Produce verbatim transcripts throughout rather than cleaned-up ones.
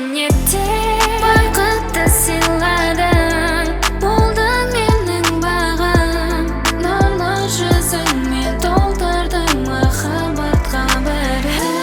мен ертең бақытты сыйладың, болдың менің бағым. Нұрлы жүзіңмен толтырдың махаббатқа бірін.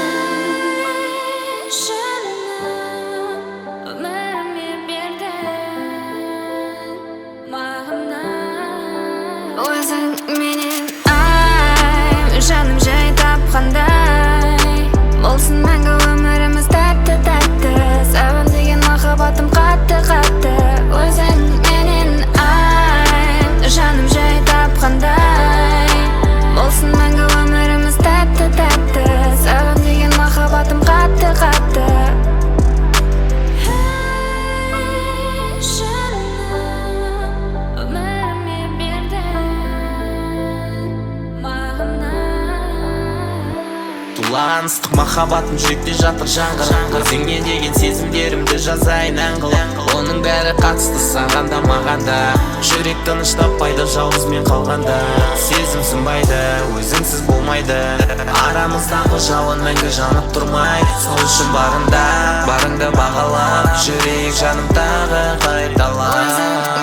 Жаным, өміріме бердің мағына. Өзің менен ай, жаным жай тапқандай, болсын мәңгі өміріміз тәтті-тәтті. Саған деген махаббатым қатты-қатты. Өзің менен ай, жаным жай тапқандай, болсын мәңгі өміріміз тәтті-тәтті. Саған деген махаббатым қатты-қатты. Тулаған ыстық махаббатым жүректе жатыр жаңғыр. Сенге деген сезімдерімді жазайын ән қылып. Оның бәрі қатысты саған да маған да. Жүрек тыныш таппайды жалғызмен қалғанда. Сезім сынбайды, өзіңсіз болмайды. Арамыздағы жалын мәңгі жанып тұрмай. Сол үшін барында, барыңды бағалап, жүрек жаным тағы қайталап.